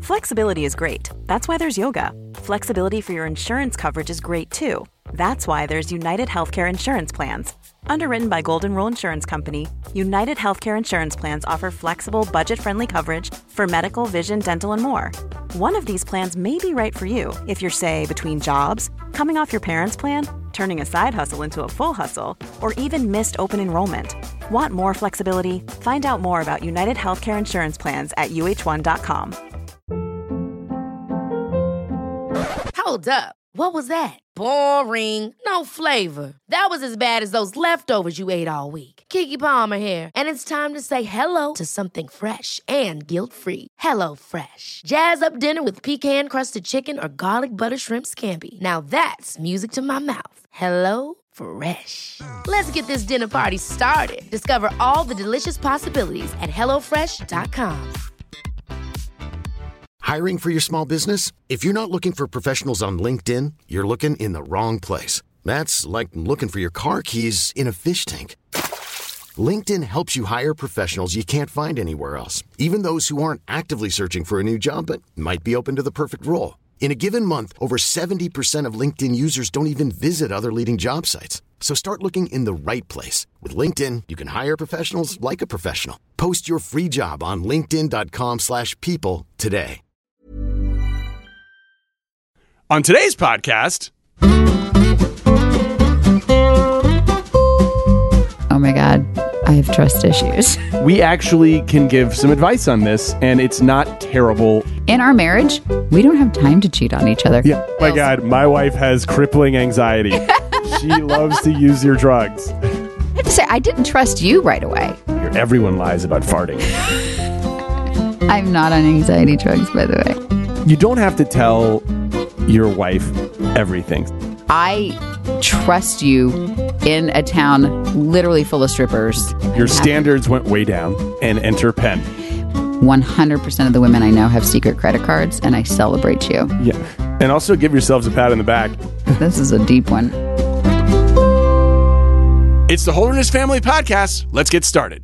Flexibility is great. That's why there's yoga. Flexibility for your insurance coverage is great too. That's why there's United Healthcare Insurance Plans. Underwritten by Golden Rule Insurance Company, United Healthcare Insurance Plans offer flexible, budget-friendly coverage for medical, vision, dental, and more. One of these plans may be right for you if you're, say, between jobs, coming off your parents' plan, turning a side hustle into a full hustle, or even missed open enrollment. Want more flexibility? Find out more about United Healthcare Insurance Plans at uh1.com. Hold up. What was that? Boring. No flavor. That was as bad as those leftovers you ate all week. Keke Palmer here, and it's time to say hello to something fresh and guilt-free. HelloFresh. Jazz up dinner with pecan-crusted chicken or garlic butter shrimp scampi. Now that's music to my mouth. HelloFresh. Let's get this dinner party started. Discover all the delicious possibilities at HelloFresh.com. Hiring for your small business? If you're not looking for professionals on LinkedIn, you're looking in the wrong place. That's like looking for your car keys in a fish tank. LinkedIn helps you hire professionals you can't find anywhere else, even those who aren't actively searching for a new job but might be open to the perfect role. In a given month, over 70% of LinkedIn users don't even visit other leading job sites. So start looking in the right place. With LinkedIn, you can hire professionals like a professional. Post your free job on linkedin.com/people today. On today's podcast... Oh my God, I have trust issues. We actually can give some advice on this, and it's not terrible. In our marriage, we don't have time to cheat on each other. Yeah, my God, my wife has crippling anxiety. She loves to use your drugs. I have to say, I didn't trust you right away. Everyone lies about farting. I'm not on anxiety drugs, by the way. You don't have to tell your wife everything. I trust you in a town literally full of strippers. Your standards went way down, and enter Penn. 100% of the women I know have secret credit cards, and I celebrate you. Yeah. And also give yourselves a pat on the back. This is a deep one. It's the Holderness Family Podcast. Let's get started.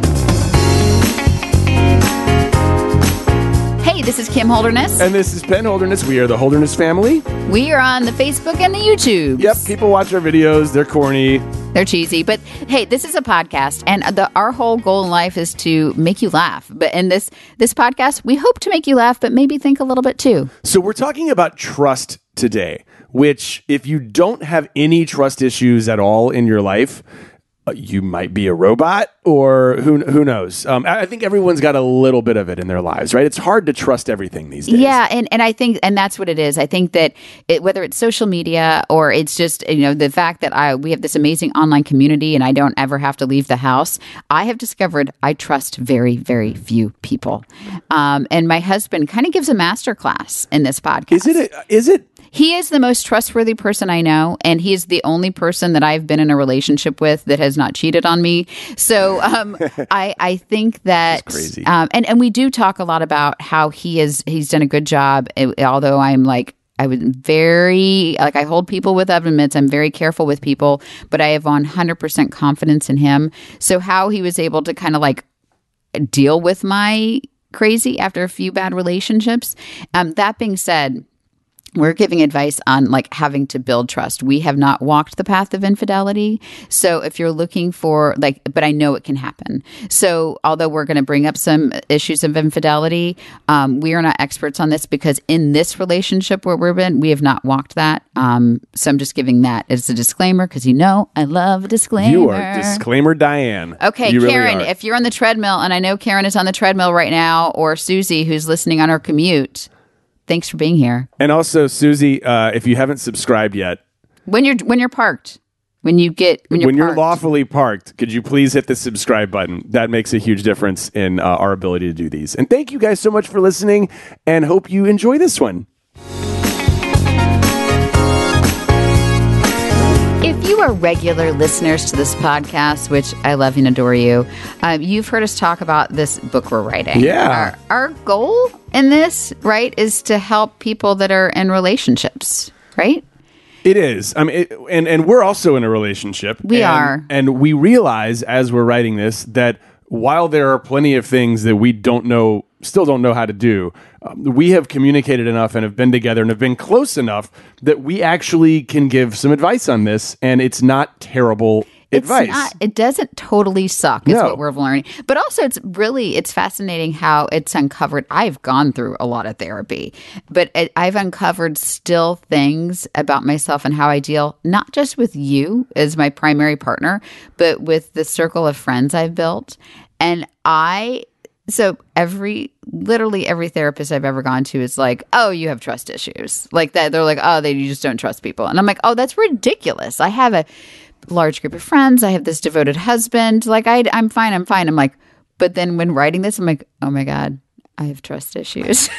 Hey, this is Kim Holderness. And this is Penn Holderness. We are the Holderness Family. We are on the Facebook and the YouTube. Yep, people watch our videos. They're corny. They're cheesy. But hey, this is a podcast, and our whole goal in life is to make you laugh. But in this podcast, we hope to make you laugh, but maybe think a little bit too. So we're talking about trust today, which if you don't have any trust issues at all in your life, you might be a robot, or who knows? I think everyone's got a little bit of it in their lives, right? It's hard to trust everything these days. Yeah, and I think, and that's what it is. I think that whether it's social media or it's just, the fact that we have this amazing online community and I don't ever have to leave the house, I have discovered I trust very, very few people. And my husband kind of gives a masterclass in this podcast. Is it? He is the most trustworthy person I know, and he is the only person that I've been in a relationship with that has not cheated on me. So I think that, that's crazy. And we do talk a lot about how he's done a good job. Although I was very, I hold people with limits. I'm very careful with people, but I have 100% confidence in him. So how he was able to kind of deal with my crazy after a few bad relationships. That being said, we're giving advice on having to build trust. We have not walked the path of infidelity. So if you're looking for but I know it can happen. So although we're going to bring up some issues of infidelity, we are not experts on this because in this relationship where we've been, we have not walked that. So I'm just giving that as a disclaimer because I love a disclaimer. You are disclaimer Diane. Okay, you Karen, really if you're on the treadmill, and I know Karen is on the treadmill right now, or Susie who's listening on her commute, thanks for being here. And also, Susie, if you haven't subscribed yet, when you're parked, when you're lawfully parked, could you please hit the subscribe button? That makes a huge difference in our ability to do these. And thank you guys so much for listening, and hope you enjoy this one. If you are regular listeners to this podcast, which I love and adore you, you've heard us talk about this book we're writing. Yeah. Our goal in this, right, is to help people that are in relationships, right? It is. I mean, and we're also in a relationship. We are. And we realize as we're writing this that while there are plenty of things that we don't know still don't know how to do, we have communicated enough and have been together and have been close enough that we actually can give some advice on this, and it's not terrible advice. It doesn't totally suck, is No. what we're learning. But also, it's fascinating how it's uncovered. I've gone through a lot of therapy, but I've uncovered still things about myself and how I deal, not just with you as my primary partner, but with the circle of friends I've built. And so literally every therapist I've ever gone to is like, oh, you have trust issues. Like that. They're like, oh, you just don't trust people. And I'm like, oh, that's ridiculous. I have a large group of friends. I have this devoted husband. Like I'm fine. I'm like, but then when writing this, I'm like, oh my God, I have trust issues.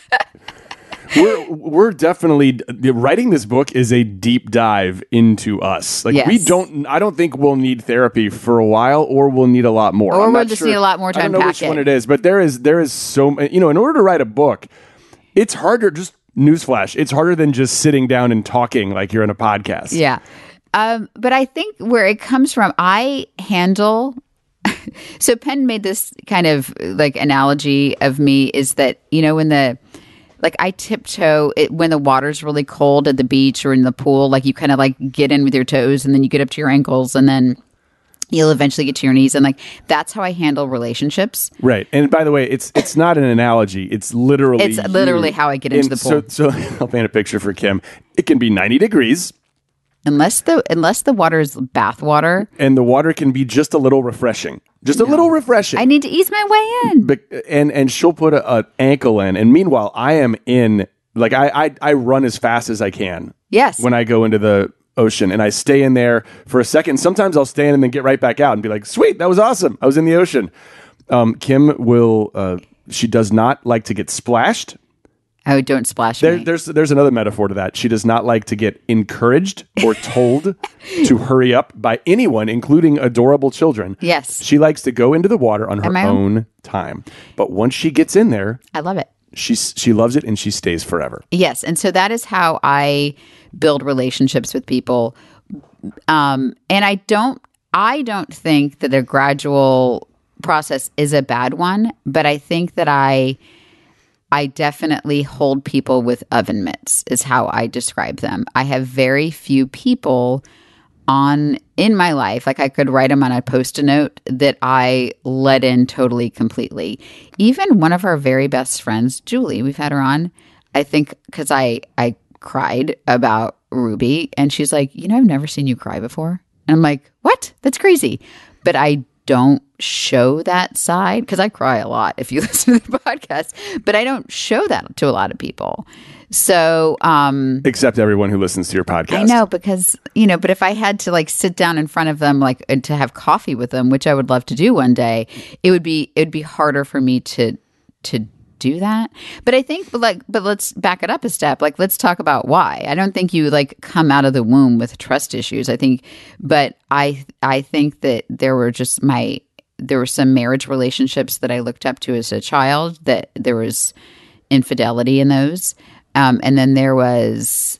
We're definitely writing this book is a deep dive into us. Like Yes. I don't think we'll need therapy for a while, or we'll need a lot more. Or I'm we'll not just sure. need a lot more to I don't know unpack which one it. it is, but there is so, in order to write a book, it's harder. Just newsflash, it's harder than just sitting down and talking like you're in a podcast. Yeah. But I think where it comes from, I handle. So Penn made this kind of like analogy of me is that, when I tiptoe when the water's really cold at the beach or in the pool, like you kind of like get in with your toes and then you get up to your ankles and then you'll eventually get to your knees. And like, that's how I handle relationships. Right. And by the way, it's not an analogy. It's literally how I get into the pool. So I'll paint a picture for Kim. It can be 90 degrees. Unless the water is bath water. And the water can be just a little refreshing. Just a little refreshing. I need to ease my way in. But, and she'll put an ankle in. And meanwhile, I am in, like, I run as fast as I can. Yes. When I go into the ocean. And I stay in there for a second. Sometimes I'll stay in and then get right back out and be like, sweet, that was awesome. I was in the ocean. Kim will, she does not like to get splashed. Oh, don't splash me. There's another metaphor to that. She does not like to get encouraged or told to hurry up by anyone, including adorable children. Yes. She likes to go into the water on her own time. But once she gets in there, I love it. She loves it and she stays forever. Yes. And so that is how I build relationships with people. And I don't think that a gradual process is a bad one, but I think that I definitely hold people with oven mitts is how I describe them. I have very few people in my life, like I could write them on a Post-it note, that I let in totally, completely. Even one of our very best friends, Julie, we've had her on, I think because I cried about Ruby and she's like, I've never seen you cry before. And I'm like, what? That's crazy. But I don't show that side because I cry a lot if you listen to the podcast, but I don't show that to a lot of people. So, except everyone who listens to your podcast. I know because, but if I had to like sit down in front of them, like and to have coffee with them, which I would love to do one day, it'd be harder for me to do that. But I think but let's back it up a step. Like, let's talk about why. I don't think you like come out of the womb with trust issues. I think that there were some marriage relationships that I looked up to as a child, that there was infidelity in those. And then there was,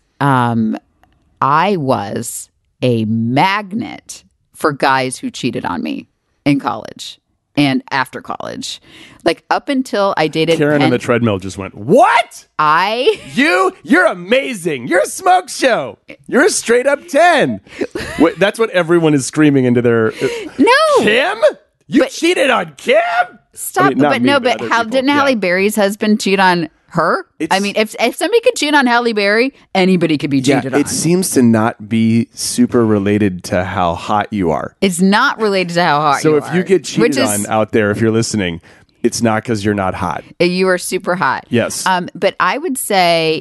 I was a magnet for guys who cheated on me in college and after college. Like up until I dated Karen on the treadmill just went, what? You're amazing. You're a smoke show. You're a straight up 10. Wait, that's what everyone is screaming into their... No. Kim? You cheated on Kim? Stop. I mean, but didn't Halle Berry's husband cheat on her? If somebody could cheat on Halle Berry, anybody could be cheated on. It seems to not be super related to how hot you are. It's not related to how hot you are. So if you get cheated on out there, if you're listening, it's not because you're not hot. You are super hot. Yes. But I would say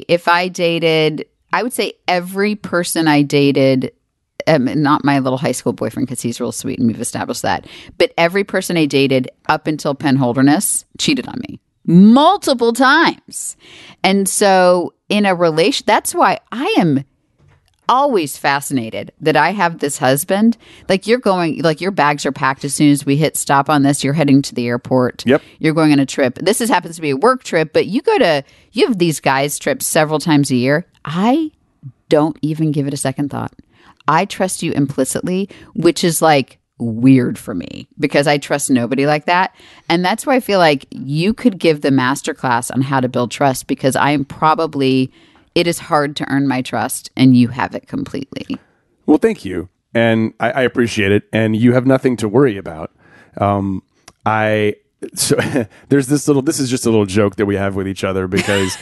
every person I dated, not my little high school boyfriend because he's real sweet and we've established that, but every person I dated up until Penn Holderness cheated on me multiple times. And so in a relation, that's why I am always fascinated that I have this husband. Like your bags are packed as soon as we hit stop on this. You're heading to the airport. Yep. You're going on a trip. This happens to be a work trip, but you have these guys trips several times a year. I don't even give it a second thought. I trust you implicitly, which is like weird for me because I trust nobody like that. And that's why I feel like you could give the masterclass on how to build trust because it is hard to earn my trust and you have it completely. Well, thank you. And I appreciate it. And you have nothing to worry about. So there's this is just a little joke that we have with each other because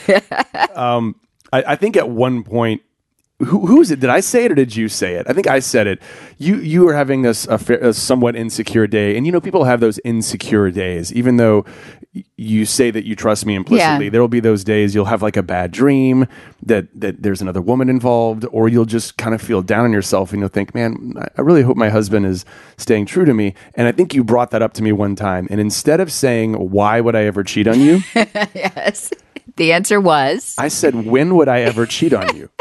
I think at one point, who is it? Did I say it or did you say it? I think I said it. You were having a somewhat insecure day. And, people have those insecure days. Even though you say that you trust me implicitly, there will be those days you'll have like a bad dream that there's another woman involved, or you'll just kind of feel down on yourself and you'll think, man, I really hope my husband is staying true to me. And I think you brought that up to me one time. And instead of saying, why would I ever cheat on you? Yes. The answer was? I said, when would I ever cheat on you?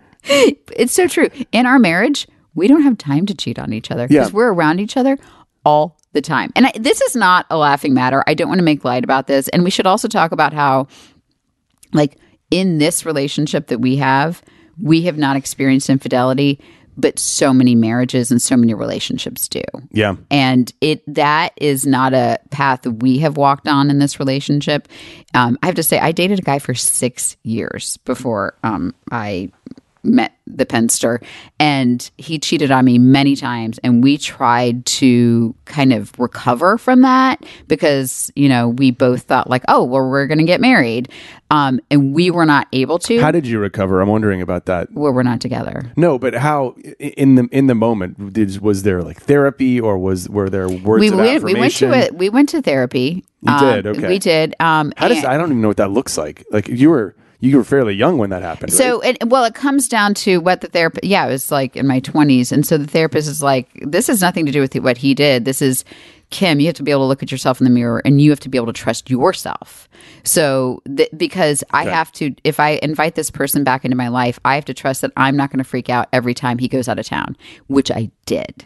It's so true. In our marriage, we don't have time to cheat on each other because we're around each other all the time. And this is not a laughing matter. I don't want to make light about this. And we should also talk about how, like, in this relationship that we have not experienced infidelity, but so many marriages and so many relationships do. Yeah. And that is not a path we have walked on in this relationship. I have to say, I dated a guy for 6 years before I met the Penster, and he cheated on me many times, and we tried to kind of recover from that because we both thought like, oh well, we're going to get married, and we were not able to. How did you recover? I'm wondering about that. Well, we're not together. No, but how in the moment was there like therapy, or were there words of affirmation? We went to therapy. You did. Okay, we did. I don't even know what that looks like. Like you were fairly young when that happened. So, right? it comes down to what the therapist, it was like in my 20s. And so the therapist is like, this has nothing to do with what he did. This is, Kim, you have to be able to look at yourself in the mirror and you have to be able to trust yourself. So, because I have to, if I invite this person back into my life, I have to trust that I'm not going to freak out every time he goes out of town, which I did.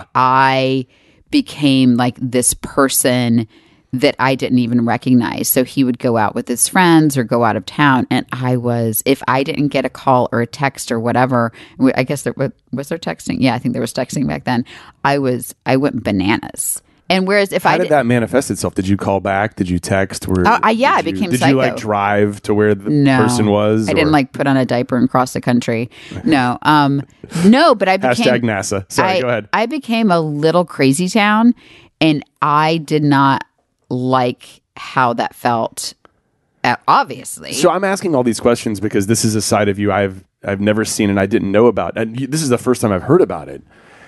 I became like this person that I didn't even recognize. So he would go out with his friends or go out of town. And if I didn't get a call or a text or whatever, I guess was there texting? Yeah, I think there was texting back then. I went bananas. And whereas how did that manifest itself? Did you call back? Did you text? I became psycho. Did you like drive to where the person was? I didn't like put on a diaper and cross the country. No, no, but I became hashtag NASA. Sorry, go ahead. I became a little crazy town, and I did not like how that felt, obviously. So I'm asking all these questions because this is a side of you I've never seen and I didn't know about, and this is the first time I've heard about it,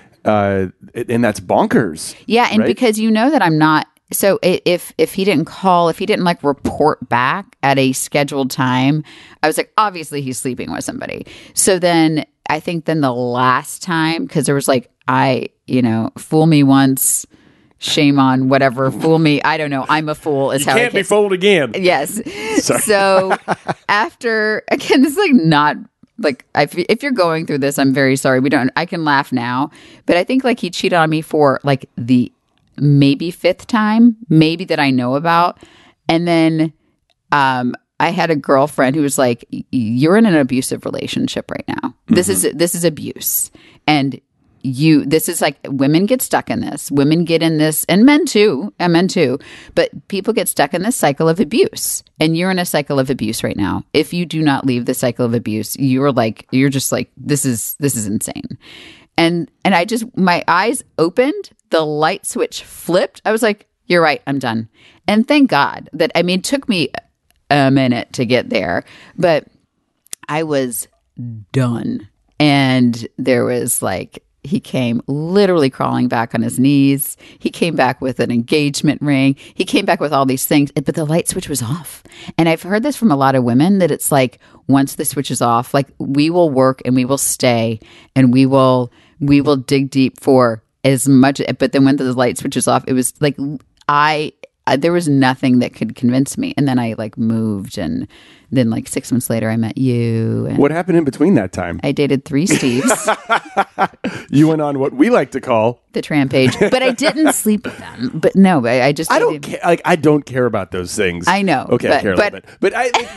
and that's bonkers. Yeah, and right? because that I'm not. So if he didn't call, if he didn't like report back at a scheduled time, I was like, obviously he's sleeping with somebody. So then I think the last time, because there was like fool me once, shame on whatever, fool me. I don't know. I'm a fool is how can't be fooled again. Yes. So after, again, this is like not like, if you're going through this, I'm very sorry. I can laugh now, but I think like he cheated on me for like the maybe 5th time, maybe that I know about. And then I had a girlfriend who was like, you're in an abusive relationship right now. Mm-hmm. This is abuse. And this is like, women get stuck in this. Women get in this, and men too, but people get stuck in this cycle of abuse. And you're in a cycle of abuse right now. If you do not leave the cycle of abuse, you're just like, this is insane. And my eyes opened, the light switch flipped. I was like, you're right, I'm done. And thank God that, it took me a minute to get there, but I was done. And there was like, he came literally crawling back on his knees. He came back with an engagement ring. He came back with all these things, but the light switch was off. And I've heard this from a lot of women that it's like, once the switch is off, like we will work and we will stay and we will dig deep for as much. But then when the light switch is off, it was like, there was nothing that could convince me. And then I like moved, and then like 6 months later I met you. And what happened in between that time? I dated 3 Steves. You went on what we like to call the Trampage, but I didn't sleep with them. But no, I don't care. Like, I don't care about those things. I know. Okay, I care a little bit. But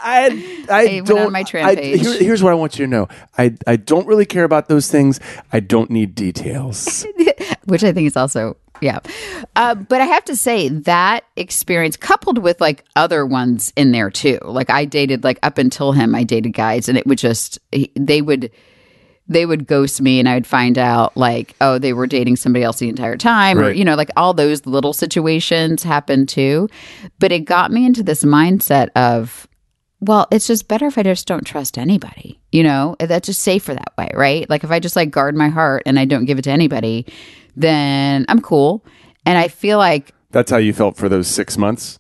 I went on my tramp page. Here's what I want you to know. I don't really care about those things. I don't need details. Which I think is also, yeah. But I have to say that experience coupled with like other ones in there too. Like I dated, like up until him, I dated guys and it would just, they would ghost me and I would find out like, oh, they were dating somebody else the entire time. Right. Or, like all those little situations happened too. But it got me into this mindset of, well, it's just better if I just don't trust anybody, that's just safer that way, right? Like if I just like guard my heart and I don't give it to anybody, then I'm cool. And I feel like that's how you felt for those 6 months.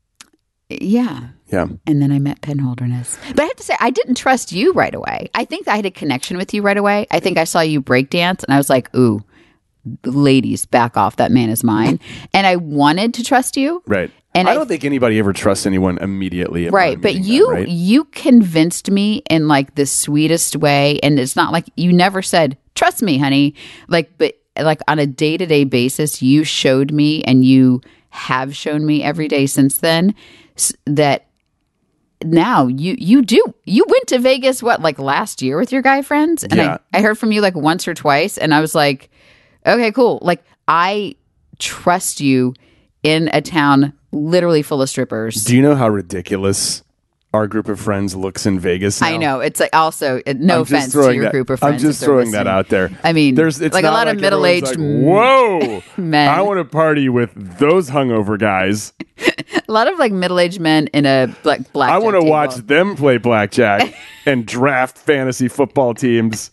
Yeah. Yeah. And then I met Penn Holderness. But I have to say, I didn't trust you right away. I think I had a connection with you right away. I think I saw you break dance and I was like, ooh, ladies, back off. That man is mine. And I wanted to trust you. Right. And I don't think anybody ever trusts anyone immediately. Right. But you convinced me in like the sweetest way. And it's not like you never said, trust me, honey. But on a day-to-day basis, you showed me and you have shown me every day since then that now you went to Vegas, like last year with your guy friends? And yeah. I heard from you like once or twice and I was like, okay, cool. Like I trust you in a town literally full of strippers. Do you know how ridiculous our group of friends looks in Vegas now? I know. It's like also no offense to your group of friends. I'm just throwing that out there. I mean, it's like a lot of middle-aged whoa, men. I want to party with those hungover guys. A lot of like middle-aged men in a blackjack I want to table. watch them play blackjack and draft fantasy football teams.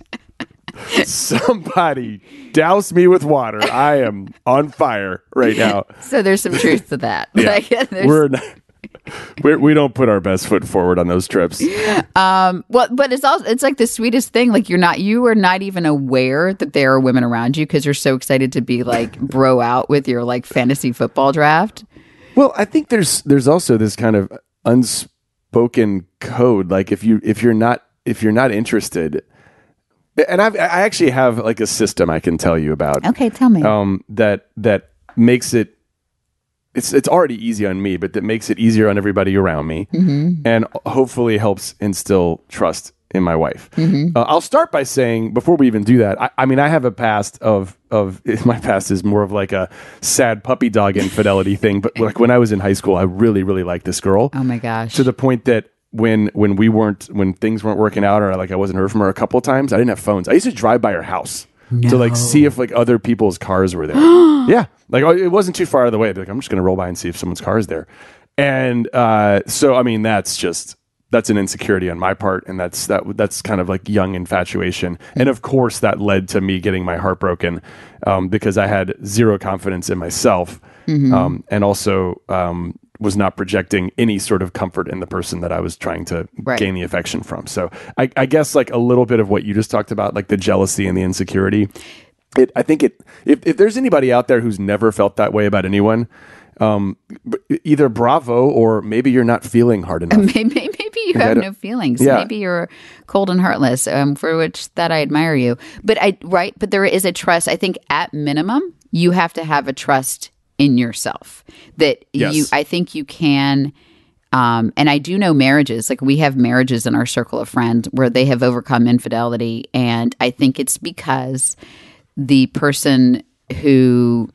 Somebody douse me with water. I am on fire right now. So there's some truth to that. Yeah. We don't put our best foot forward on those trips. Well, but it's like the sweetest thing. Like you are not even aware that there are women around you because you're so excited to be like bro out with your like fantasy football draft. Well, I think there's also this kind of unspoken code. Like if you're not interested. And I actually have like a system I can tell you about. Okay, tell me. That makes it it's already easy on me, but that makes it easier on everybody around me, and hopefully helps instill trust in my wife. I'll start by saying before we even do that, I mean I have a past of my past is more of like a sad puppy dog infidelity thing. But like when I was in high school, I really really liked this girl. Oh my gosh! To the point that when things weren't working out or like I wasn't heard from her a couple of times, I didn't have phones. I used to drive by her house to like see if like other people's cars were there. Yeah. Like it wasn't too far out of the way. I'd be like, I'm just going to roll by and see if someone's car is there. And so, I mean, that's an insecurity on my part. And that's kind of like young infatuation. And of course that led to me getting my heart broken because I had zero confidence in myself. And also, was not projecting any sort of comfort in the person that I was trying to gain the affection from. So I guess like a little bit of what you just talked about, like the jealousy and the insecurity. I think if there's anybody out there who's never felt that way about anyone, either bravo or maybe you're not feeling hard enough. Maybe you have no feelings. Yeah. Maybe you're cold and heartless, for which that I admire you. But but there is a trust. I think at minimum, you have to have a trust in yourself that I think you can. And I do know marriages, like we have marriages in our circle of friends where they have overcome infidelity. And I think it's because the person who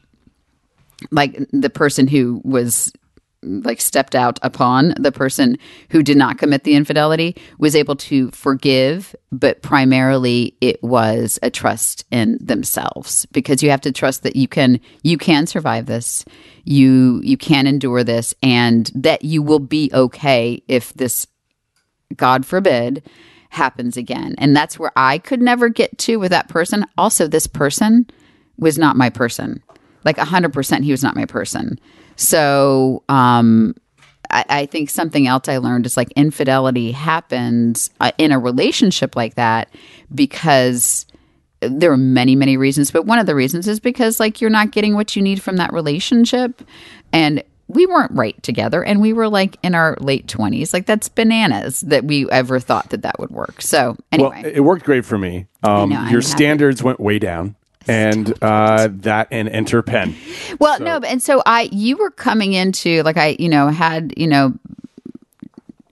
was like stepped out upon the person who did not commit the infidelity was able to forgive, but primarily it was a trust in themselves because you have to trust that you can survive this, you can endure this, and that you will be okay if this, God forbid, happens again. And that's where I could never get to with that person. Also, this person was not my person. Like 100%, he was not my person. So I think something else I learned is like infidelity happens in a relationship like that because there are many, many reasons. But one of the reasons is because like you're not getting what you need from that relationship. And we weren't right together. And we were like in our late 20s. Like that's bananas that we ever thought that would work. So anyway. Well, it worked great for me. Your standards went way down. And and enter Penn. Well, so. No, and so you were coming into like I had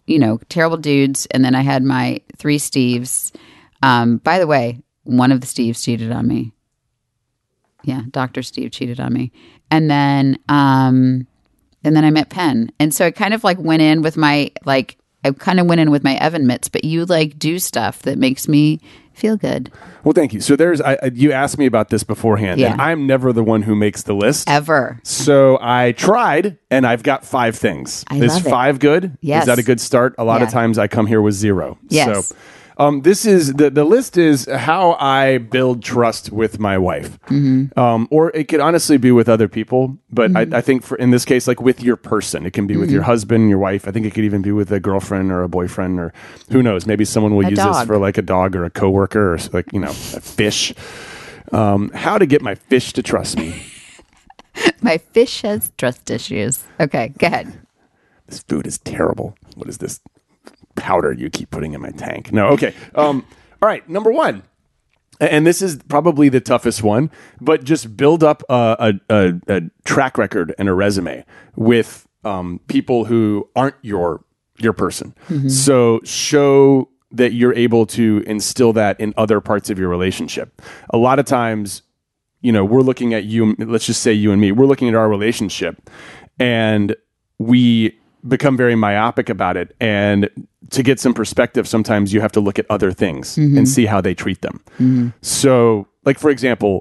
terrible dudes, and then I had my 3 Steves. By the way, one of the Steves cheated on me. Yeah, Dr. Steve cheated on me. And then I met Penn. And so I kind of went in with my Evan mitts, but you do stuff that makes me feel good. Well, thank you. So you asked me about this beforehand, and I'm never the one who makes the list. Ever. So I tried, and I've got 5 things. Is 5 good? Yes. Is that a good start? A lot of times I come here with 0. Yes. So this is the list is how I build trust with my wife, or it could honestly be with other people. But I think in this case, with your person, it can be with your husband, your wife. I think it could even be with a girlfriend or a boyfriend, or who knows? Maybe someone will use this for a dog or a coworker, or a fish. How to get my fish to trust me? My fish has trust issues. Okay, go ahead. This food is terrible. What is this powder you keep putting in my tank? No, okay. All right, number 1, and this is probably the toughest one, but just build up a track record and a resume with people who aren't your person. So show that you're able to instill that in other parts of your relationship. A lot of times, we're looking at you, let's just say you and me, we're looking at our relationship, and we become very myopic about it. And to get some perspective, sometimes you have to look at other things and see how they treat them. So, for example,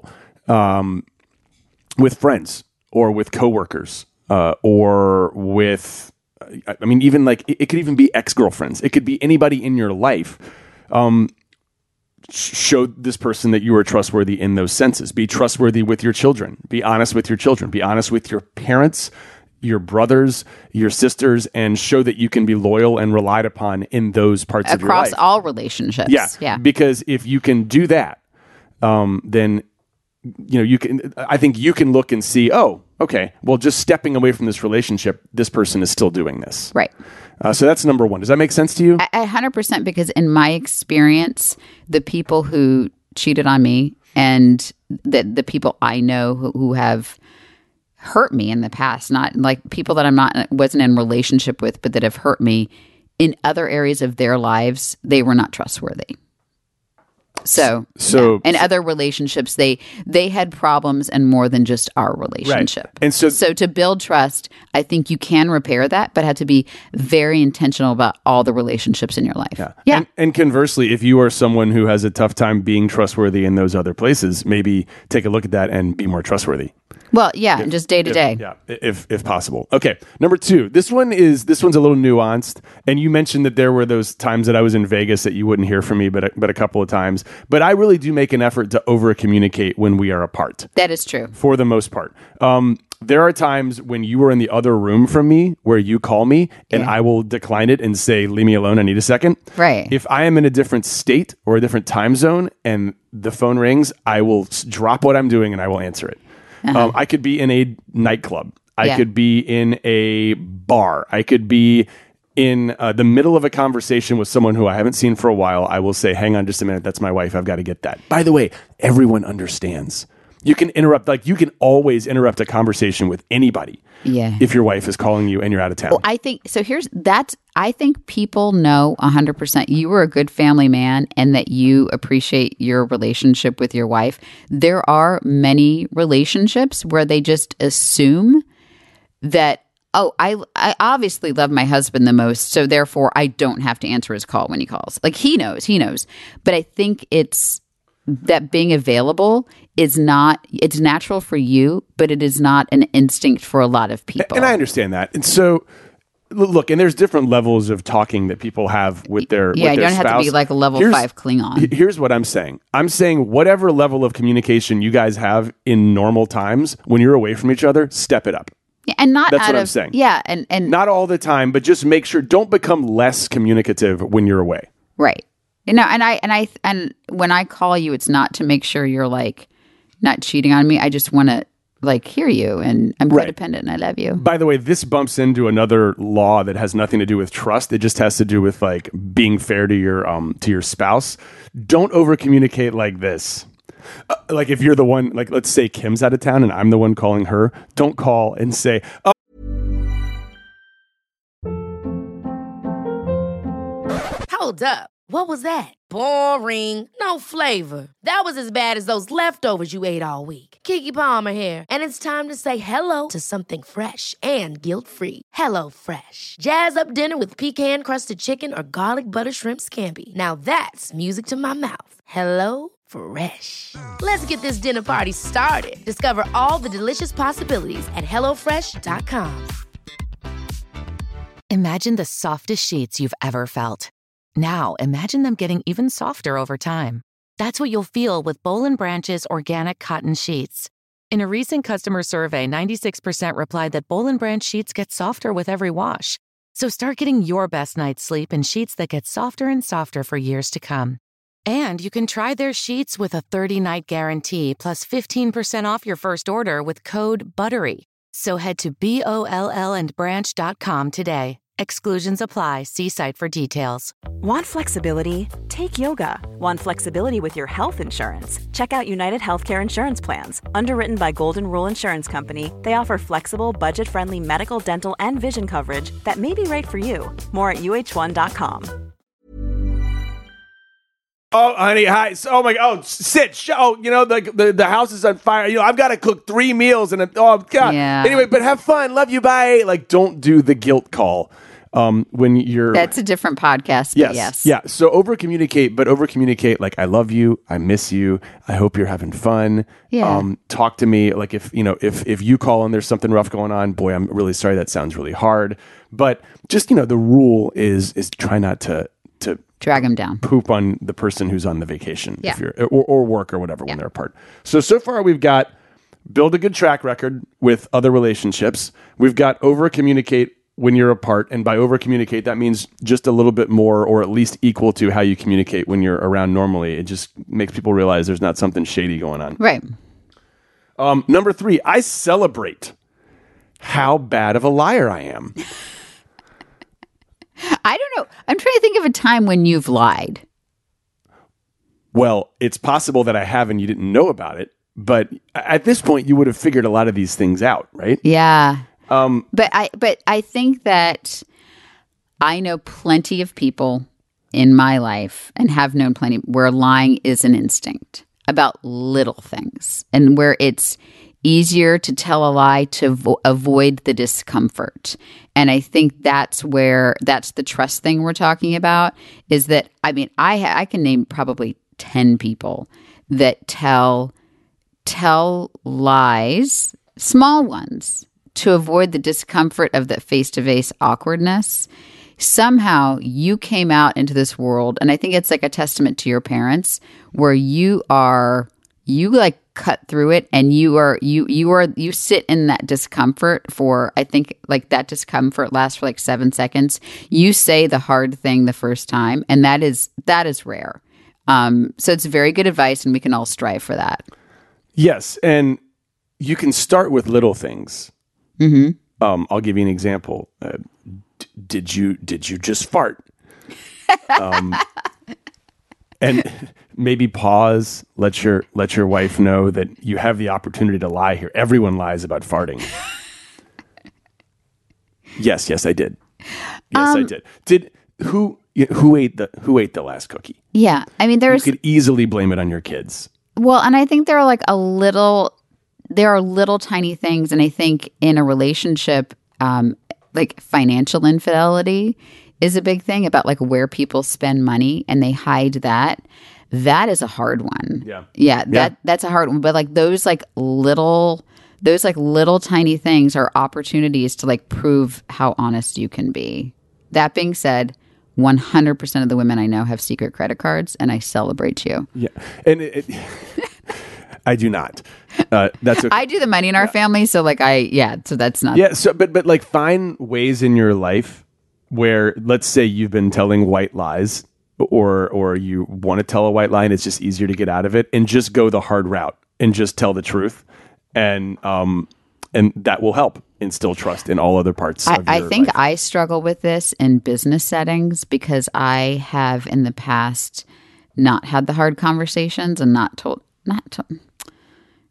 with friends or with coworkers, or with, even it could even be ex-girlfriends. It could be anybody in your life. Show this person that you are trustworthy in those senses. Be trustworthy with your children. Be honest with your children. Be honest with your parents, your brothers, your sisters, and show that you can be loyal and relied upon in those parts of your life. Across all relationships. Yeah. Because if you can do that, then you can. I think you can look and see. Oh, okay. Well, just stepping away from this relationship, this person is still doing this. Right. So that's number 1. Does that make sense to you? 100%. Because in my experience, the people who cheated on me and the people I know who have hurt me in the past, not people that wasn't in relationship with, but that have hurt me in other areas of their lives, they were not trustworthy. So in other relationships, they had problems and more than just our relationship. Right. And so to build trust, I think you can repair that, but have to be very intentional about all the relationships in your life. Yeah. And conversely, if you are someone who has a tough time being trustworthy in those other places, maybe take a look at that and be more trustworthy. Well, just day to day. Yeah, if possible. Okay, number 2. This one's a little nuanced, and you mentioned that there were those times that I was in Vegas that you wouldn't hear from me, but a couple of times. But I really do make an effort to over communicate when we are apart. That is true. For the most part. There are times when you are in the other room from me where you call me and I will decline it and say, leave me alone, I need a second. Right. If I am in a different state or a different time zone and the phone rings, I will drop what I'm doing and I will answer it. I could be in a nightclub. I could be in a bar. I could be in the middle of a conversation with someone who I haven't seen for a while. I will say, hang on just a minute. That's my wife. I've got to get that. By the way, everyone understands. You can interrupt, you can always interrupt a conversation with anybody. Yeah. If your wife is calling you and you're out of town. Well, I think I think people know 100% you were a good family man and that you appreciate your relationship with your wife. There are many relationships where they just assume that, I obviously love my husband the most, so therefore I don't have to answer his call when he calls. He knows. But I think it's that being available it's natural for you, but it is not an instinct for a lot of people. And I understand that. And so, look, and there's different levels of talking that people have with their you don't spouse. have to be like a level 5 Klingon. Here's what I'm saying. I'm saying whatever level of communication you guys have in normal times, when you're away from each other, step it up. Yeah, and not That's out what of, I'm saying. Yeah, and not all the time, but just make sure, don't become less communicative when you're away. Right. And when I call you, it's not to make sure you're not cheating on me. I just want to hear you, and I'm codependent and I love you. By the way, this bumps into another law that has nothing to do with trust. It just has to do with being fair to your spouse. Don't over communicate like this. If you're the one, let's say Kim's out of town and I'm the one calling her, don't call and say, Hold up. What was that? Boring. No flavor. That was as bad as those leftovers you ate all week. Keke Palmer here, and it's time to say hello to something fresh and guilt-free. Hello Fresh. Jazz up dinner with pecan-crusted chicken or garlic butter shrimp scampi. Now that's music to my mouth. Hello Fresh. Let's get this dinner party started. Discover all the delicious possibilities at hellofresh.com. Imagine the softest sheets you've ever felt. Now, imagine them getting even softer over time. That's what you'll feel with Boll & Branch's organic cotton sheets. In a recent customer survey, 96% replied that Boll & Branch sheets get softer with every wash. So start getting your best night's sleep in sheets that get softer and softer for years to come. And you can try their sheets with a 30-night guarantee plus 15% off your first order with code BUTTERY. So head to BOLLandbranch.com today. Exclusions apply. See site for details. Want flexibility? Take yoga. Want flexibility with your health insurance? Check out United Healthcare Insurance Plans. Underwritten by Golden Rule Insurance Company, they offer flexible, budget-friendly medical, dental, and vision coverage that may be right for you. More at UH1.com. Oh, honey, hi. Oh my God. Oh, sit. Oh, the house is on fire. I've got to cook 3 meals and oh God. Yeah. Anyway, but have fun. Love you. Bye. Like, don't do the guilt call. When you're That's a different podcast. But yes. Yeah. So over communicate like I love you, I miss you, I hope you're having fun. Yeah. Talk to me like if you call and there's something rough going on, boy, I'm really sorry. That sounds really hard. But just the rule is try not to drag them down, poop on the person who's on the vacation, yeah, if you're or work or whatever when they're apart. So far we've got build a good track record with other relationships. We've got over communicate when you're apart, and by over communicate that means just a little bit more or at least equal to how you communicate when you're around normally. It just makes people realize there's not something shady going on. Right. Number 3, I celebrate how bad of a liar I am. I don't know. I'm trying to think of a time when you've lied. Well, it's possible that I have and you didn't know about it, but at this point you would have figured a lot of these things out, right? Yeah. But I think that I know plenty of people in my life and have known plenty where lying is an instinct about little things and where it's easier to tell a lie to avoid the discomfort. And I think that's the trust thing we're talking about is that, I can name probably 10 people that tell lies, small ones, to avoid the discomfort of the face-to-face awkwardness. Somehow you came out into this world, and I think it's like a testament to your parents, where you like cut through it, and you sit in that discomfort for, I think, like that discomfort lasts for like 7 seconds. You say the hard thing the first time, and that is rare. So it's very good advice, and we can all strive for that. Yes, and you can start with little things. Mm-hmm. I'll give you an example. Did you just fart? And maybe pause. Let your wife know that you have the opportunity to lie here. Everyone lies about farting. Yes, I did. Yes, I did. Who ate the last cookie? Yeah, you could easily blame it on your kids. Well, and I think there are little tiny things, and I think in a relationship, like financial infidelity is a big thing about like where people spend money and they hide that. That is a hard one. Yeah. That's a hard one. But like those little tiny things are opportunities to like prove how honest you can be. That being said, 100% of the women I know have secret credit cards, and I celebrate you. Yeah, and I do not. That's okay. I do the money in our family, so like so that's not. Yeah, so but like find ways in your life where, let's say you've been telling white lies, or you want to tell a white lie and it's just easier to get out of it, and just go the hard route and just tell the truth, and that will help instill trust in all other parts of your I think life. I struggle with this in business settings because I have in the past not had the hard conversations and not told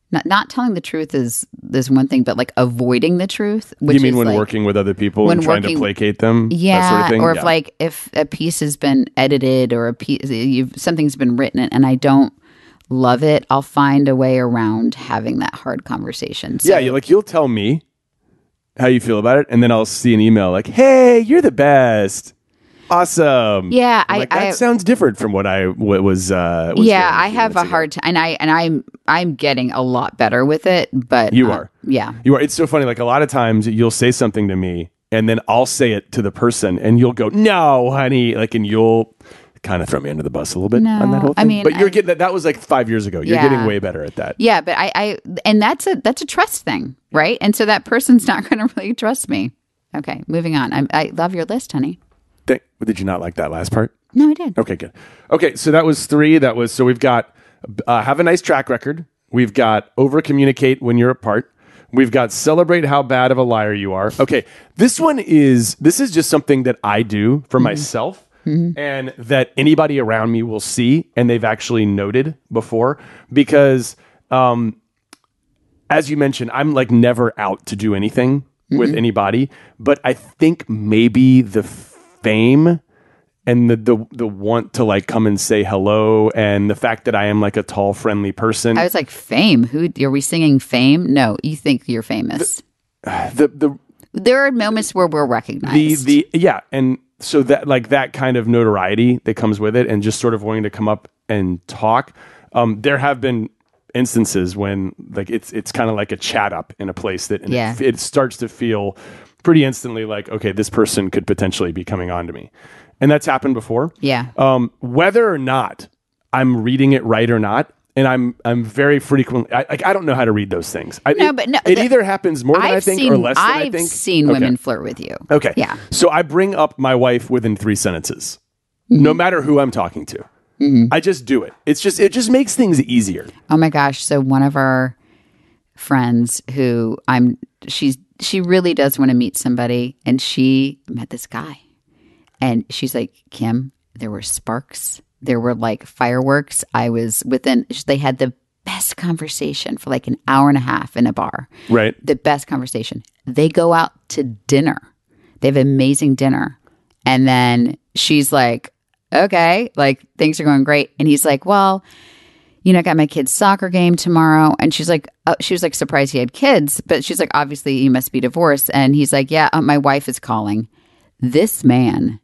Not telling the truth is one thing, but like avoiding the truth. Which You mean is when like, working with other people and trying to placate them? Yeah, that sort of thing? or if a piece has been edited or something's been written and I don't love it, I'll find a way around having that hard conversation. So, yeah, you'll tell me how you feel about it, and then I'll see an email like, "Hey, you're the best, awesome." Yeah, that sounds different from what was. Yeah, I have a hard time, and I'm getting a lot better with it. But you are, yeah, you are. It's so funny. Like a lot of times, you'll say something to me, and then I'll say it to the person, and you'll go, "No, honey," like, and you'll kind of throw me under the bus a little bit on that whole thing. I mean, but you're getting that was like 5 years ago. You're getting way better at that. Yeah, but and that's a trust thing, right? And so that person's not going to really trust me. Okay, moving on. I love your list, honey. Did you not like that last part? No, I did. Okay, good. Okay, so that was 3. So we've got have a nice track record. We've got over communicate when you're apart. We've got celebrate how bad of a liar you are. Okay, this is just something that I do for myself. And that anybody around me will see, and they've actually noted before, because as you mentioned, I'm like never out to do anything with anybody, but I think maybe the fame and the want to like come and say hello, and the fact that I am like a tall, friendly person. I was like, fame? Who are we singing? Fame? No, you think you're famous. There are moments where we're recognized. And so that like that kind of notoriety that comes with it, and just sort of wanting to come up and talk. There have been instances when like it's kind of like a chat up in a place that it starts to feel pretty instantly like, okay, this person could potentially be coming on to me, and that's happened before. Yeah. Whether or not I'm reading it right or not. And I'm very frequently, I don't know how to read those things. It either happens more than I think or less than I think. I've seen women flirt with you. Okay. Yeah. So I bring up my wife within 3 sentences, no matter who I'm talking to. I just do it. It just makes things easier. Oh my gosh. So one of our friends who she really does want to meet somebody, and she met this guy, and she's like, Kim, there were sparks. There were like fireworks. They had the best conversation for like an hour and a half in a bar. Right. The best conversation. They go out to dinner. They have amazing dinner. And then she's like, okay, like things are going great. And he's like, well, I got my kid's soccer game tomorrow. And she's like, she was like surprised he had kids, but she's like, obviously you must be divorced. And he's like, yeah, my wife is calling. This man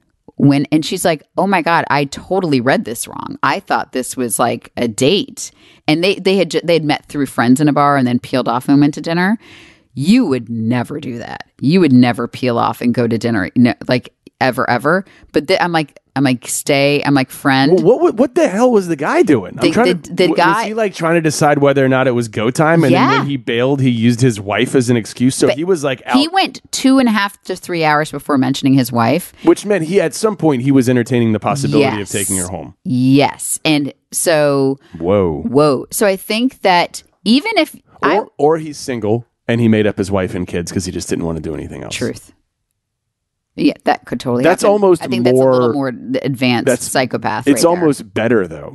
and she's like, oh my God, I totally read this wrong. I thought this was like a date. And they had met through friends in a bar and then peeled off and went to dinner. You would never do that. You would never peel off and go to dinner, like ever. But I'm like, stay. I'm like, friend. Well, what the hell was the guy doing? The guy was he like trying to decide whether or not it was go time, and then when he bailed, he used his wife as an excuse. So he was like out. He went 2.5 to 3 hours before mentioning his wife, which meant at some point he was entertaining the possibility of taking her home. Yes, and so whoa. So I think that even if or he's single and he made up his wife and kids because he just didn't want to do anything else. Truth. Yeah, that could totally That's happen. almost I think more, that's a little more advanced psychopath. It's almost better though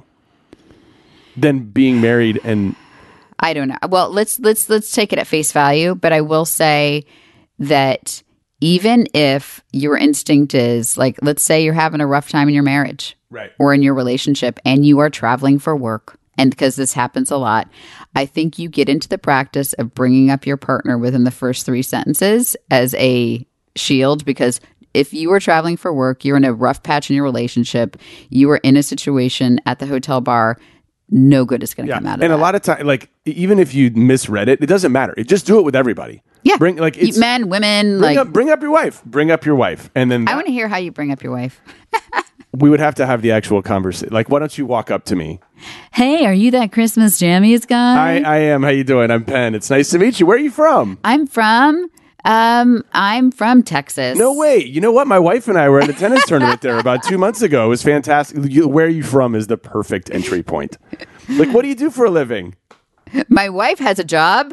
than being married. And I don't know. Well, let's take it at face value. But I will say that even if your instinct is like, let's say you're having a rough time in your marriage, right, or in your relationship, and you are traveling for work, and because this happens a lot, I think you get into the practice of bringing up your partner within the first 3 sentences as a shield, because if you are traveling for work, you're in a rough patch in your relationship, you are in a situation at the hotel bar, no good is going to come out of it. And a lot of times, like, even if you misread it, it doesn't matter. Just do it with everybody. Yeah. Men, women, bring up your wife. Bring up your wife. And then I want to hear how you bring up your wife. We would have to have the actual conversation. Like, why don't you walk up to me? Hey, are you that Christmas jammies guy? I am. How you doing? I'm Penn. It's nice to meet you. Where are you from? I'm from Texas. No way. You know what? My wife and I were at a tennis tournament there about 2 months ago. It was fantastic. Where are you from is the perfect entry point. Like, what do you do for a living? My wife has a job.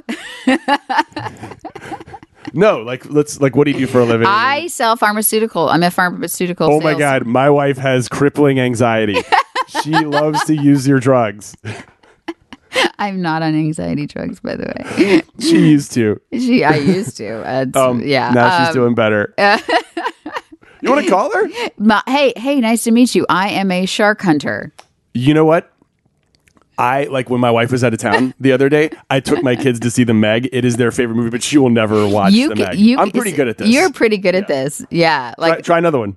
No, what do you do for a living? I sell pharmaceutical. I'm a pharmaceutical Oh my God. My wife has crippling anxiety. She loves to use your drugs. I'm not on anxiety drugs, by the way. She used to. I used to. Yeah. Now she's doing better. You want to call her? Hey, nice to meet you. I am a shark hunter. You know what? When my wife was out of town the other day, I took my kids to see The Meg. It is their favorite movie, but she will never watch The Meg. I'm pretty good at this. You're pretty good at this. Yeah. Try another one.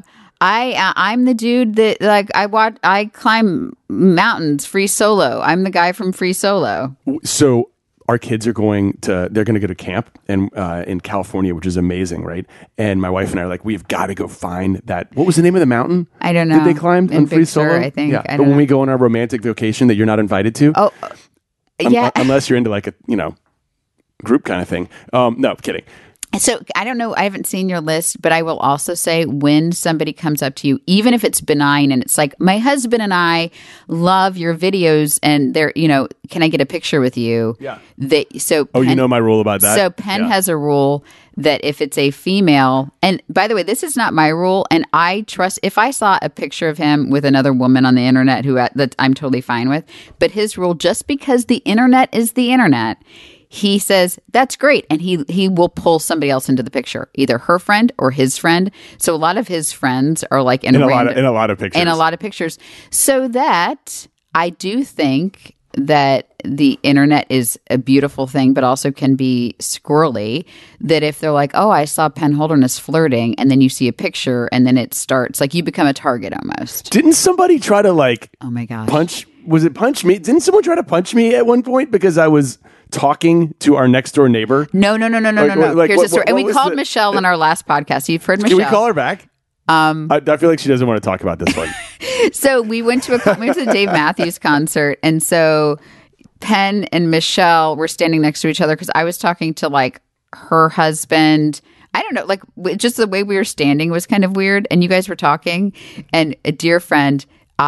I'm the dude that I climb mountains free solo. I'm the guy from Free Solo. So our kids are going to go to camp in California, which is amazing, right? And my wife and I are like, we've got to go find that. What was the name of the mountain? I don't know. That they climbed on Free Solo? I think. Yeah. But when we go on our romantic vacation that you're not invited to. Oh, yeah. Unless you're into like a, group kind of thing. No, kidding. So I don't know. I haven't seen your list, but I will also say when somebody comes up to you, even if it's benign and it's like, my husband and I love your videos and they're, can I get a picture with you? Yeah. Penn, you know my rule about that? So Penn has a rule that if it's a female, and by the way, this is not my rule. And I trust if I saw a picture of him with another woman on the internet that I'm totally fine with, but his rule, just because the internet is the internet, he says, that's great. And he will pull somebody else into the picture, either her friend or his friend. So a lot of his friends are like in a lot of pictures. In a lot of pictures. So that I do think that the internet is a beautiful thing, but also can be squirrely. That if they're like, oh, I saw Penn Holderness flirting, and then you see a picture and then it starts, like you become a target almost. Didn't somebody try to oh my gosh. punch me? Didn't someone try to punch me at one point because I was talking to our next door neighbor? No. Here's the story. And we called Michelle on our last podcast. You've heard Michelle. Can we call her back? I feel like she doesn't want to talk about this one. So we went to the Dave Matthews concert, and so Penn and Michelle were standing next to each other because I was talking to like her husband. I don't know, just the way we were standing was kind of weird. And you guys were talking, and a dear friend,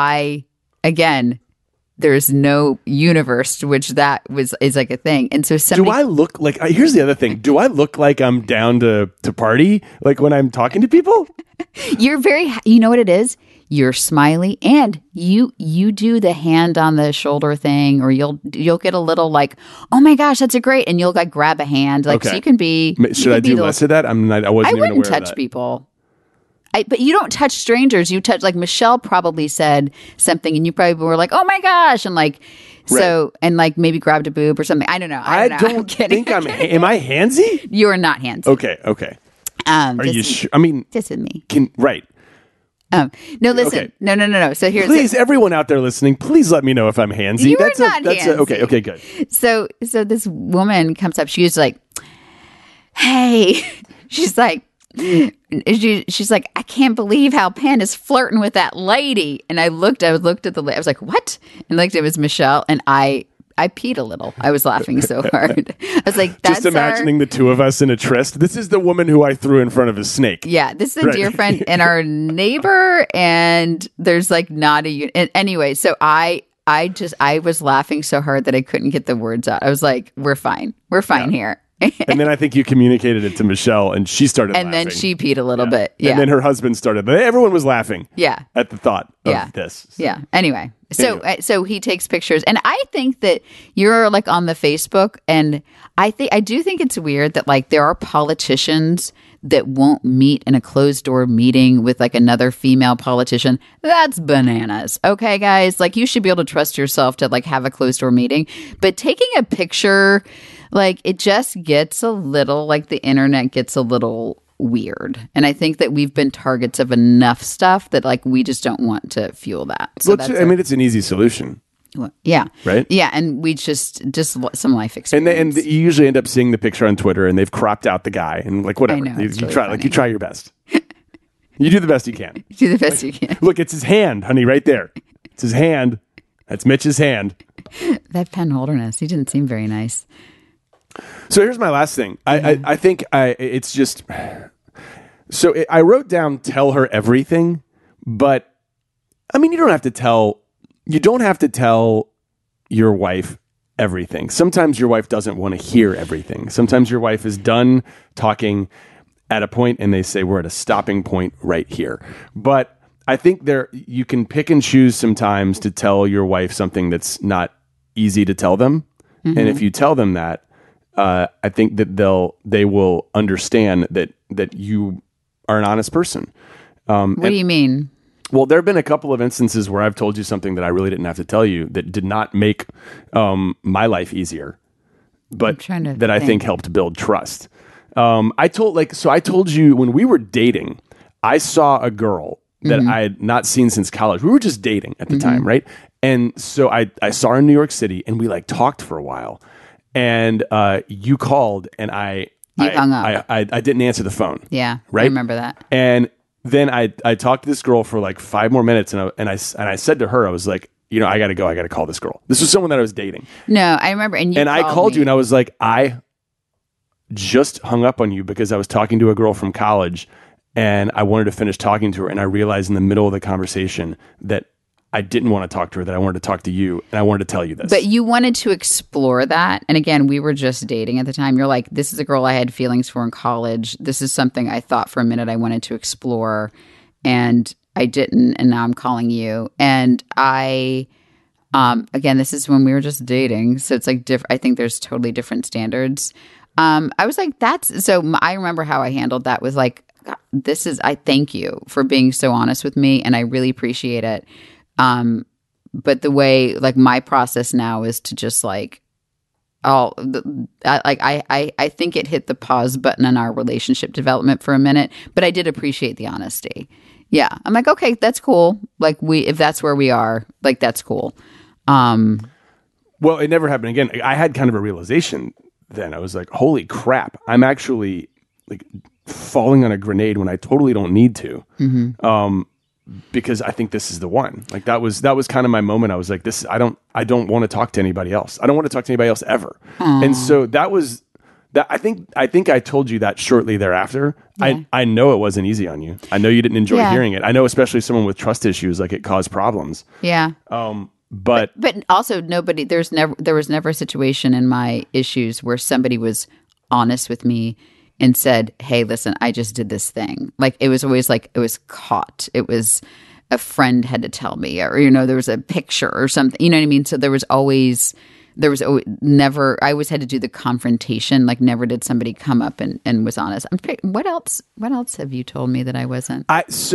there's no universe to which that is like a thing. And so do I look like, here's the other thing. Do I look like I'm down to party? Like when I'm talking to people? You're you know what it is? You're smiley, and you do the hand on the shoulder thing, or you'll get a little like, oh my gosh, that's great. And you'll like grab a hand. Like, okay. So you can be. Should I do less of that? I wasn't even aware of that. I wouldn't touch people. But you don't touch strangers. You touch, like Michelle probably said something and you probably were like, oh my gosh. And like, so, and like maybe grabbed a boob or something. I don't know. I don't think am I handsy? You are not handsy. Okay. Are you sure? I mean, this is me. Right. No, listen. Okay. No. So here's everyone out there listening, please let me know if I'm handsy. You are not handsy. Okay, good. So this woman comes up. She's like, hey, she's like, I can't believe how Penn is flirting with that lady. And I looked at the lady. I was like, what? And looked, it was Michelle. And I peed a little. I was laughing so hard. I was like, that's just imagining the two of us in a tryst. This is the woman who I threw in front of a snake. Yeah, this is a dear friend and our neighbor. And there's like not anyway. So I was laughing so hard that I couldn't get the words out. I was like, we're fine here. And then I think you communicated it to Michelle, and she started laughing. And then she peed a little bit. Yeah. And then her husband started. Everyone was laughing. Yeah. At the thought of this. Yeah. Anyway. So he takes pictures. And I think that you're like on the Facebook, and I do think it's weird that like there are politicians that won't meet in a closed door meeting with like another female politician. That's bananas. Okay, guys? Like you should be able to trust yourself to like have a closed door meeting. But taking a picture, like it just gets a little, like the internet gets a little weird. And I think that we've been targets of enough stuff that like we just don't want to fuel that. So it's an easy solution. Yeah. Right? Yeah. And we just some life experience. And you usually end up seeing the picture on Twitter and they've cropped out the guy and like whatever. I know, you try your best. You do the best you can. Do the best you can. Look, it's his hand, honey, right there. It's his hand. That's Mitch's hand. That Penn Holderness, he didn't seem very nice. So here's my last thing. I think it's just... So I wrote down tell her everything, but I mean, you don't have to tell your wife everything. Sometimes your wife doesn't want to hear everything. Sometimes your wife is done talking at a point and they say, we're at a stopping point right here. But I think you can pick and choose sometimes to tell your wife something that's not easy to tell them. And if you tell them that, I think that they will understand that you are an honest person. What do you mean? Well, there have been a couple of instances where I've told you something that I really didn't have to tell you that did not make my life easier, but that I think helped build trust. I told you when we were dating, I saw a girl that I had not seen since college. We were just dating at the time, right? And so I saw her in New York City, and we like talked for a while. And you called, and I hung up. I didn't answer the phone. Yeah, right. I remember that. And then I talked to this girl for like 5 more minutes, and I said to her, I was like, I got to go. I got to call this girl. This was someone that I was dating. No, I remember. And I called you, and I was like, I just hung up on you because I was talking to a girl from college, and I wanted to finish talking to her, and I realized in the middle of the conversation that I didn't want to talk to her, that I wanted to talk to you, and I wanted to tell you this. But you wanted to explore that. And again, we were just dating at the time. You're like, this is a girl I had feelings for in college. This is something I thought for a minute I wanted to explore, and I didn't, and now I'm calling you. And again, this is when we were just dating. So it's like, I think there's totally different standards. I was like, I remember how I handled that was like, I thank you for being so honest with me, and I really appreciate it. But the way, like, my process now is to just like, I think it hit the pause button on our relationship development for a minute, but I did appreciate the honesty. Yeah. I'm like, okay, that's cool. Like if that's where we are, like, that's cool. Well, it never happened again. I had kind of a realization then. I was like, holy crap, I'm actually like falling on a grenade when I totally don't need to. Because I think this is the one. Like that was kind of my moment. I was like, I don't want to talk to anybody else. I don't want to talk to anybody else ever. And so that was that. I think I told you that shortly thereafter. Yeah. I know it wasn't easy on you. I know you didn't enjoy hearing it. I know, especially someone with trust issues, like it caused problems. Yeah. But also there was never a situation in my issues where somebody was honest with me and said, hey, listen, I just did this thing. Like, it was always like, it was caught. It was a friend had to tell me, or, there was a picture or something, you know what I mean? So there was never, I always had to do the confrontation. Like, never did somebody come up and was honest. What else have you told me that I wasn't?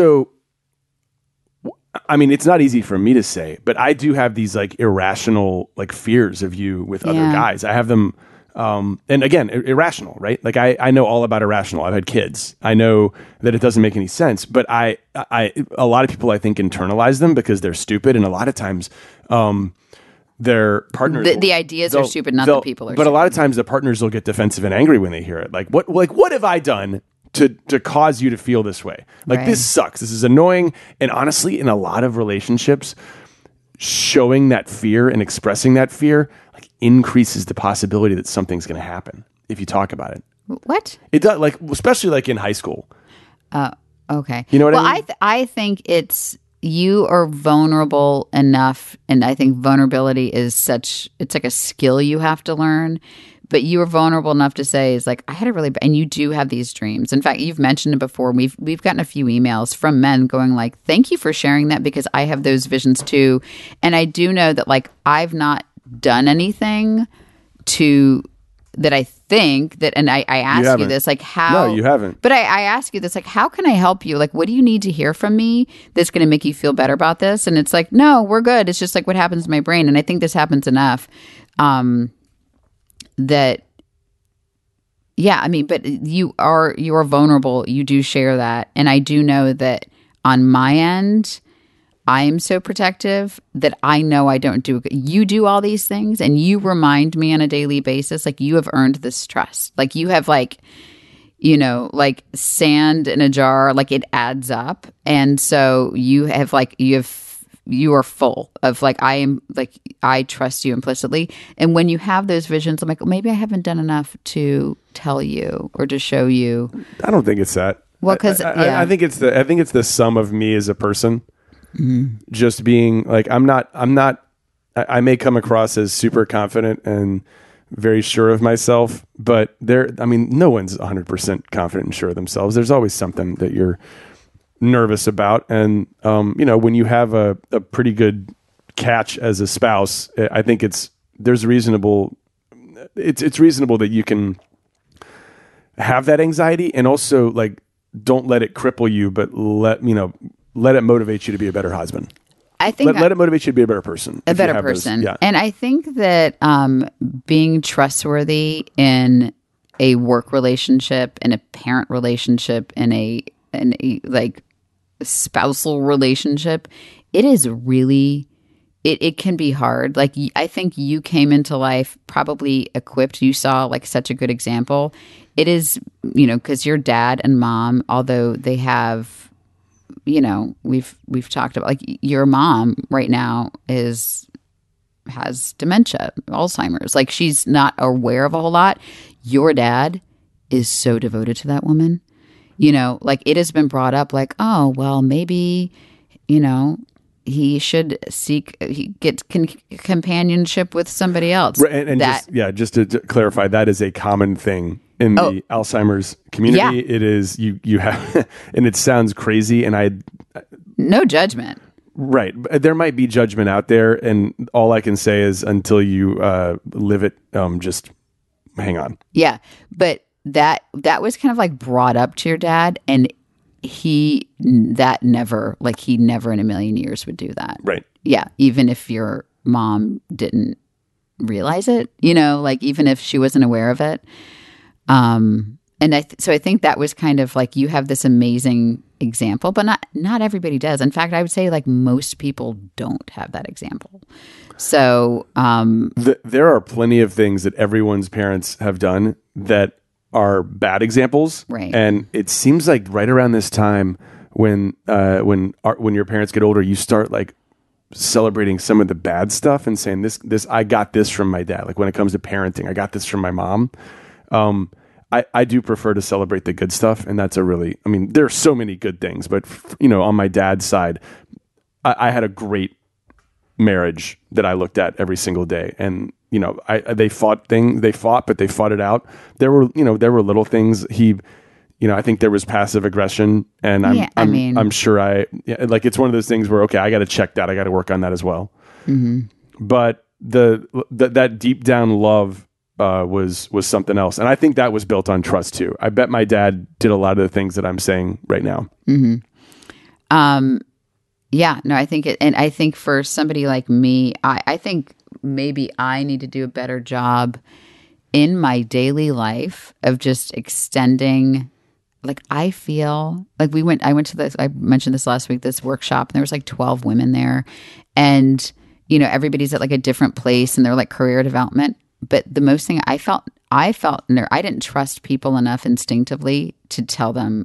I mean, it's not easy for me to say, but I do have these like irrational like fears of you with other guys. I have them. And again, irrational, right? Like I know all about irrational. I've had kids. I know that it doesn't make any sense, but a lot of people I think internalize them because they're stupid. And a lot of times, their partners, the ideas are stupid, not the people are but stupid. A lot of times the partners will get defensive and angry when they hear it. Like what have I done to cause you to feel this way? Like, this sucks. This is annoying. And honestly, in a lot of relationships, showing that fear and expressing that fear like increases the possibility that something's going to happen if you talk about it. What? It does, like, especially like in high school. Okay. You know what I mean? I think you are vulnerable enough, and I think vulnerability is it's like a skill you have to learn. But you are vulnerable enough to say, is like, I had a really, and you do have these dreams. In fact, you've mentioned it before. We've gotten a few emails from men going like, thank you for sharing that, because I have those visions too. And I do know that, like, I've not done anything that I think that, and I ask you this, like, how? No, you haven't. But I ask you this, like, how can I help you? Like, what do you need to hear from me that's going to make you feel better about this? And it's like, no, we're good. It's just like what happens in my brain. And I think this happens enough. That, yeah, I mean, but you are vulnerable. You do share that. And I do know that on my end, I am so protective that I know I don't do it. You do all these things, and you remind me on a daily basis, like, you have earned this trust. Like, you have, like, like sand in a jar, like, it adds up. And so you are full of, like, I trust you implicitly. And when you have those visions, I'm like, well, maybe I haven't done enough to tell you or to show you. I don't think it's that. Well, because I think it's the sum of me as a person. Mm-hmm. Just being like, I may come across as super confident and very sure of myself, but no one's 100% confident and sure of themselves. There's always something that you're nervous about. And, when you have a pretty good catch as a spouse, I think it's there's reasonable. It's reasonable that you can have that anxiety, and also like don't let it cripple you, but let it motivate you to be a better husband. I think let it motivate you to be a better person. A better person. Yeah. And I think that being trustworthy in a work relationship, in a parent relationship, in a like spousal relationship, it is really it can be hard. Like I think you came into life probably equipped. You saw like such a good example. It is, because your dad and mom, although they have, we've talked about, like, your mom right now has dementia, Alzheimer's. Like, she's not aware of a whole lot. Your dad is so devoted to that woman. Like, it has been brought up like, oh, well, maybe, he should get companionship with somebody else. Right, and just to clarify, that is a common thing in the Alzheimer's community. Yeah. It is you have, and it sounds crazy, and no judgment. Right, there might be judgment out there, and all I can say is until you live it, just hang on. Yeah, but that was kind of like brought up to your dad, and he never in a million years would do that. Right. Yeah. Even if your mom didn't realize it, like even if she wasn't aware of it. So I think that was kind of like, you have this amazing example, but not everybody does. In fact, I would say like most people don't have that example. So, there are plenty of things that everyone's parents have done that are bad examples, right? And it seems like right around this time when your parents get older, you start like celebrating some of the bad stuff and saying this I got this from my dad. Like when it comes to parenting, I got this from my mom. I do prefer to celebrate the good stuff, and that's there are so many good things, but on my dad's side, I had a great marriage that I looked at every single day, and they fought, but they fought it out. There were little things. I think there was passive aggression, and I'm sure it's one of those things where, okay, I got to check that. I got to work on that as well. Mm-hmm. But that deep down love was something else, and I think that was built on trust too. I bet my dad did a lot of the things that I'm saying right now. Mm-hmm. Yeah, no, I think and I think for somebody like me, I think maybe I need to do a better job in my daily life of just extending. Like, I feel like I went to this, I mentioned this last week, this workshop, and there was like 12 women there, and everybody's at like a different place in their like career development. But the most thing I felt I didn't trust people enough instinctively to tell them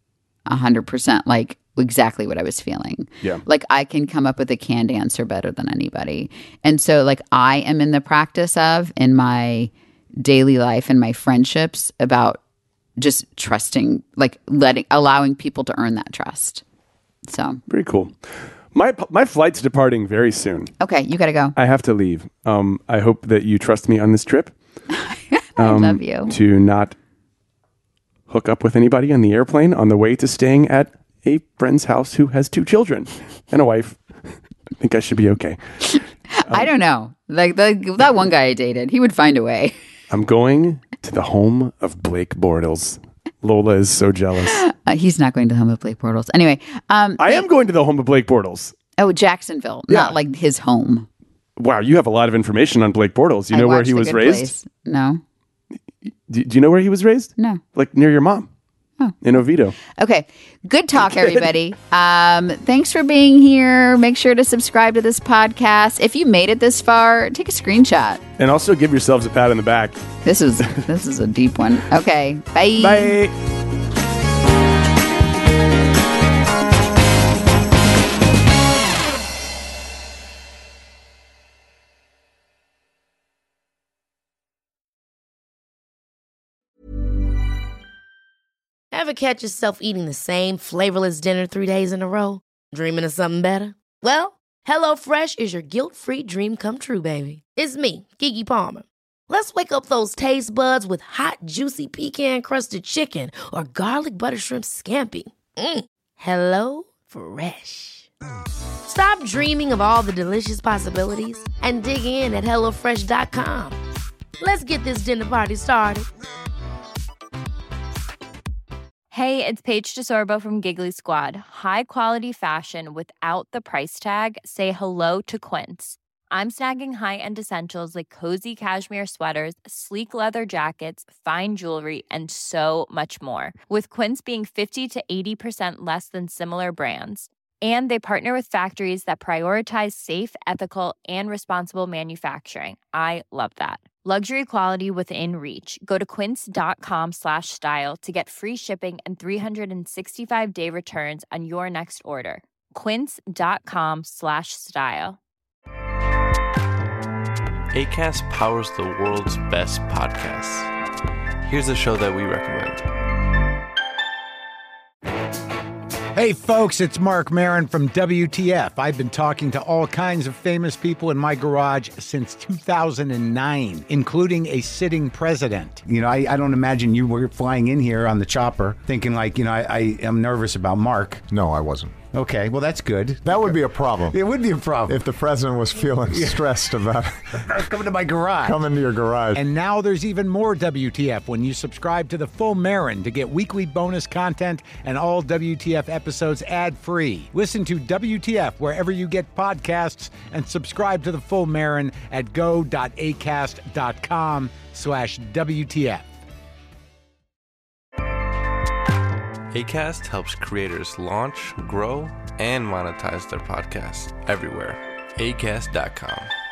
100% like exactly what I was feeling. Yeah. Like, I can come up with a canned answer better than anybody. And so like I am in the practice of, in my daily life and my friendships, about just trusting, like allowing people to earn that trust. So very cool. My flight's departing very soon. Okay, you got to go. I have to leave. I hope that you trust me on this trip. I love you. To not hook up with anybody on the airplane on the way to staying at a friend's house who has 2 children and a wife. I think I should be okay. I don't know. Like that one guy I dated, he would find a way. I'm going to the home of Blake Bortles. Lola is so jealous. He's not going to the home of Blake Bortles. Anyway. I am going to the home of Blake Bortles. Oh, Jacksonville. Yeah. Not like his home. Wow, you have a lot of information on Blake Bortles. You know where he was raised? Place. No. Do you know where he was raised? No. Like near your mom. Oh. In Oviedo. Okay. Good talk, everybody. Thanks for being here. Make sure to subscribe to this podcast. If you made it this far, take a screenshot. And also give yourselves a pat on the back. This is a deep one. Okay. Bye. Bye. Ever catch yourself eating the same flavorless dinner 3 days in a row? Dreaming of something better? Well, HelloFresh is your guilt-free dream come true, baby. It's me, Keke Palmer. Let's wake up those taste buds with hot, juicy pecan-crusted chicken or garlic butter shrimp scampi. Hello Fresh. Stop Stop dreaming of all the delicious possibilities and dig in at HelloFresh.com. Let's get this dinner party started. Hey, it's Paige DeSorbo from Giggly Squad. High quality fashion without the price tag. Say hello to Quince. I'm snagging high-end essentials like cozy cashmere sweaters, sleek leather jackets, fine jewelry, and so much more. With Quince being 50 to 80% less than similar brands. And they partner with factories that prioritize safe, ethical, and responsible manufacturing. I love that. Luxury quality within reach. Go to quince.com/style to get free shipping and 365-day returns on your next order. Quince.com/style. Acast powers the world's best podcasts. Here's a show that we recommend. Hey folks, it's Mark Maron from WTF. I've been talking to all kinds of famous people in my garage since 2009, including a sitting president. You know, I don't imagine you were flying in here on the chopper thinking like, I am nervous about Mark. No, I wasn't. Okay, well, that's good. That would be a problem. It would be a problem. If the president was feeling stressed about coming to my garage. Coming to your garage. And now there's even more WTF when you subscribe to the Full Marin to get weekly bonus content and all WTF episodes ad-free. Listen to WTF wherever you get podcasts and subscribe to the Full Marin at go.acast.com/WTF. Acast helps creators launch, grow, and monetize their podcasts everywhere. Acast.com.